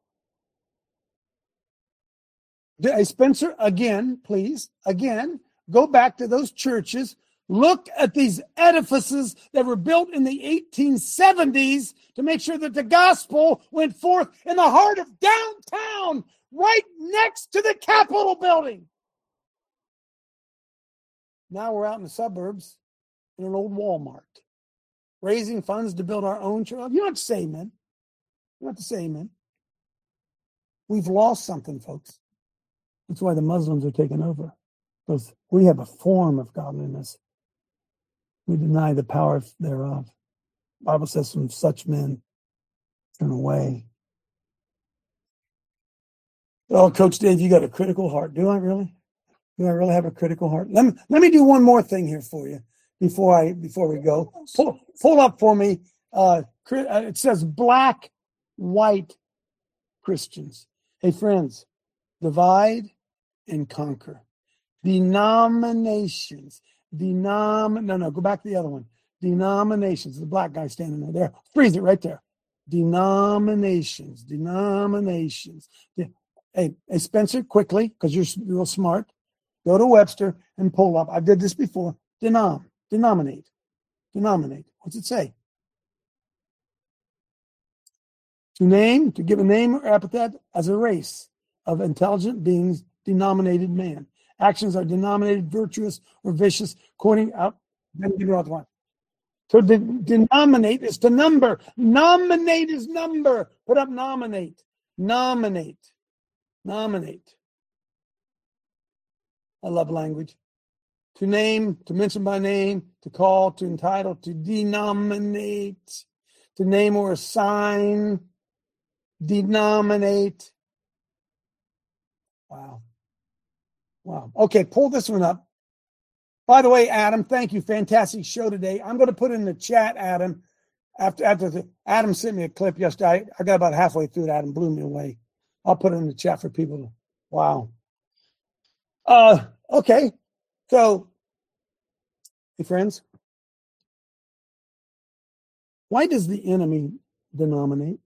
Hey, Spencer, again, please, again, go back to those churches. Look at these edifices that were built in the eighteen seventies to make sure that the gospel went forth in the heart of downtown, right next to the Capitol building. Now we're out in the suburbs in an old Walmart, raising funds to build our own church. You don't have to say amen. You don't have to say amen. We've lost something, folks. That's why the Muslims are taking over, because we have a form of godliness. We deny the power thereof. The Bible says from such men turn away. Oh, Coach Dave, you got a critical heart. Do I really? Do I really have a critical heart? Let me let me do one more thing here for you before I before we go. Pull, pull up for me. Uh, it says black, white Christians. Hey, friends, divide and conquer. Denominations. Denom. No, no, go back to the other one. Denominations. The black guy standing there. There. Freeze it right there. Denominations. Denominations. De- hey, hey, Spencer, quickly, because you're real smart. Go to Webster and pull up. I did this before. Denom. Denominate. Denominate. What's it say? To name, to give a name or epithet as a race of intelligent beings denominated man. Actions are denominated virtuous or vicious, according out. Then you know one. So de- denominate is to number. Nominate is number. Put up nominate. Nominate. Nominate. I love language. To name, to mention by name, to call, to entitle, to denominate, to name or assign, denominate. Wow. Wow. Okay, pull this one up. By the way, Adam, thank you. Fantastic show today. I'm going to put in the chat, Adam. After after the, Adam sent me a clip yesterday. I, I got about halfway through it. Adam blew me away. I'll put it in the chat for people to, wow. Uh, okay. So, hey, friends, why does the enemy denominate?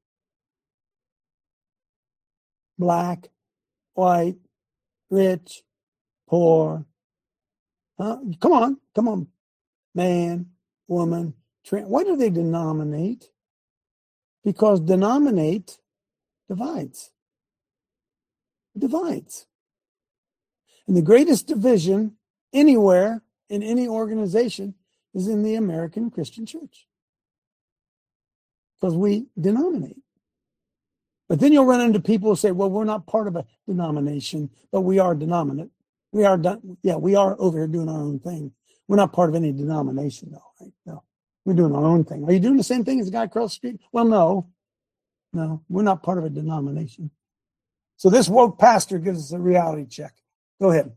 Black, white, rich, poor. Huh? Come on, come on. Man, woman, trans. Why do they denominate? Because denominate divides. It divides. And the greatest division anywhere in any organization is in the American Christian church. Because we denominate. But then you'll run into people who say, well, we're not part of a denomination, but we are denominate. We are, done. yeah, we are over here doing our own thing. We're not part of any denomination, though. Right? No, we're doing our own thing. Are you doing the same thing as the guy across the street? Well, no. No, we're not part of a denomination. So this woke pastor gives us a reality check. Go ahead.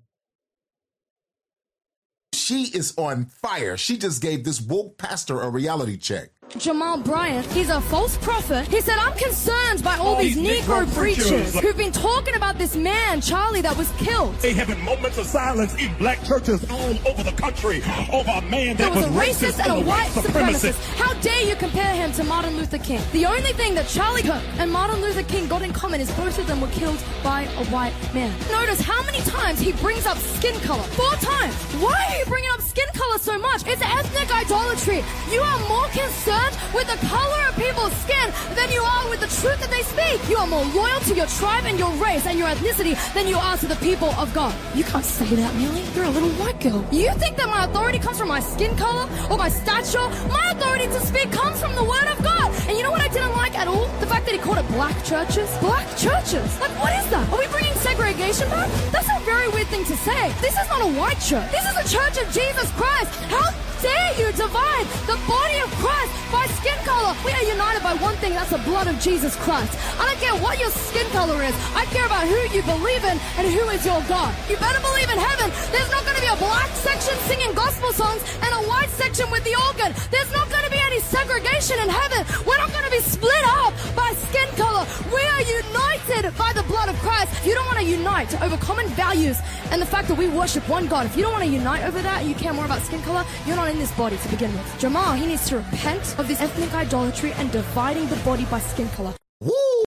She is on fire. She just gave this woke pastor a reality check. Jamal Bryant, he's a false prophet. He said, I'm concerned by all, all these, these Negro, Negro preachers, preachers who've been talking about this man, Charlie, that was killed. They having moments of silence in black churches all over the country over a man that was, was a racist, racist and a white supremacist. supremacist. How dare you compare him to Martin Luther King? The only thing that Charlie Kirk and Martin Luther King got in common is both of them were killed by a white man. Notice how many times he brings up skin color. Four times. Why are you bringing up skin color so much? It's ethnic idolatry. You are more concerned with the color of people's skin than you are with the truth that they speak. You are more loyal to your tribe and your race and your ethnicity than you are to the people of God. You can't say that, Millie. You're a little white girl. You think that my authority comes from my skin color or my stature? My authority to speak comes from the word of God. And you know what I didn't like at all? The fact that he called it black churches. Black churches? Like, what is that? Are we bringing segregation back? That's a very weird thing to say. This is not a white church. This is a church of Jesus Christ. How dare you divide the body of Christ by skin color? We are united by one thing, that's the blood of Jesus Christ. I don't care what your skin color is. I care about who you believe in and who is your God. You better believe in heaven. There's not going to be a black section singing gospel songs and a white section with the organ. There's not going to be any segregation in heaven. We're not going to be split up by skin color. We are united by the blood of Christ. If you don't want to unite over common values and the fact that we worship one God, if you don't want to unite over that and you care more about skin color, you're not in this body to begin with. Jamal, he needs to repent of this ethnic idolatry and dividing the body by skin color. Whoa,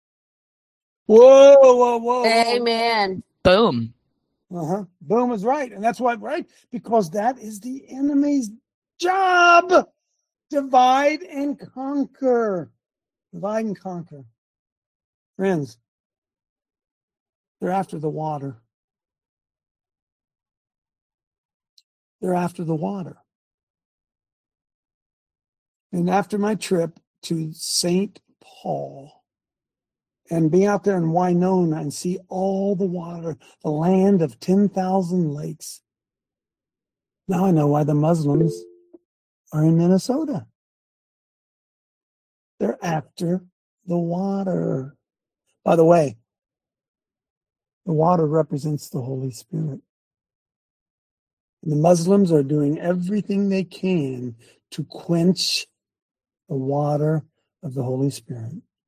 whoa, whoa. Amen. Boom. Uh-huh. Boom is right. And that's why, right? Because that is the enemy's job. Divide and conquer. Divide and conquer. Friends, they're after the water. They're after the water. And after my trip to Saint Paul and be out there in Winona and see all the water, the land of ten thousand lakes, now I know why the Muslims are in Minnesota. They're after the water. By the way, the water represents the Holy Spirit. And the Muslims are doing everything they can to quench the water of the Holy Spirit.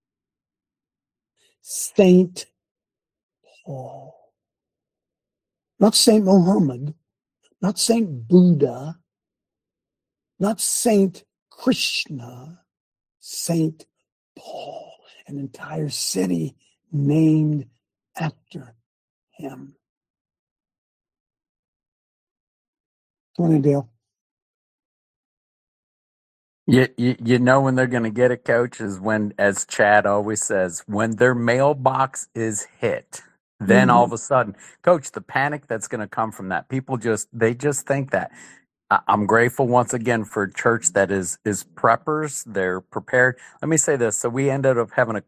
Saint Paul. Not Saint Muhammad, not Saint Buddha, not Saint Krishna, Saint Paul, an entire city named after him. Tony Dale. You, you, you know when they're going to get it, Coach, is when, as Chad always says, when their mailbox is hit. Then Mm-hmm. all of a sudden, Coach, the panic that's going to come from that. People just, they just think that. I- I'm grateful once again for a church that is is preppers. They're prepared. Let me say this. So we ended up having a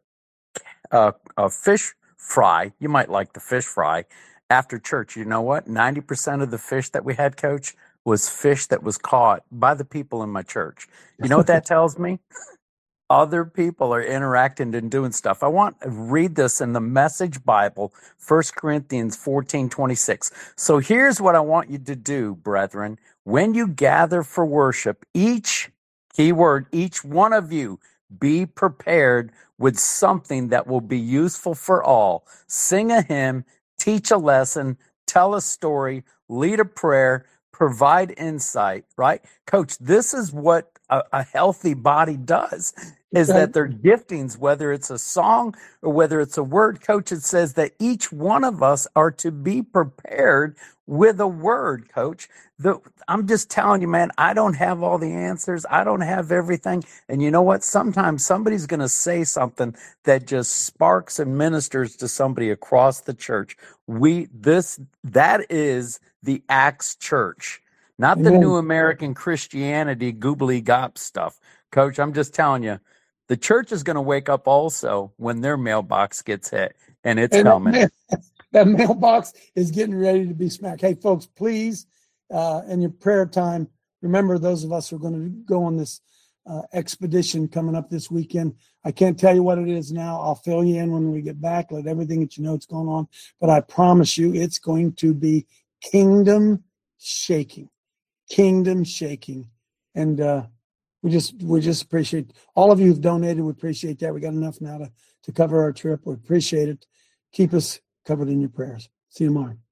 a, a fish fry. You might like the fish fry after church. You know what? ninety percent of the fish that we had, Coach, was fish that was caught by the people in my church. You know what that tells me? Other people are interacting and doing stuff. I want to read this in the Message Bible, First Corinthians fourteen twenty-six. So here's what I want you to do, brethren. When you gather for worship, each, keyword, each one of you, be prepared with something that will be useful for all. Sing a hymn, teach a lesson, tell a story, lead a prayer, provide insight, right? Coach, this is what a, a healthy body does, is Okay. that their giftings, whether it's a song or whether it's a word, Coach, it says that each one of us are to be prepared with a word, Coach. The, I'm just telling you, man, I don't have all the answers. I don't have everything. And you know what? Sometimes somebody's going to say something that just sparks and ministers to somebody across the church. We, this, that is the Acts Church, not the Amen. New American Christianity goobly gop stuff. Coach, I'm just telling you, the church is going to wake up also when their mailbox gets hit, and it's And that, coming. mail, that mailbox is getting ready to be smacked. Hey, folks, please, uh, in your prayer time, remember those of us who are going to go on this uh, expedition coming up this weekend. I can't tell you what it is now. I'll fill you in when we get back, let everything that you know what's going on. But I promise you, it's going to be kingdom shaking, kingdom shaking. And uh, We just we just appreciate all of you who've donated. We appreciate that. We got enough now to, to cover our trip. We appreciate it. Keep us covered in your prayers. See you tomorrow.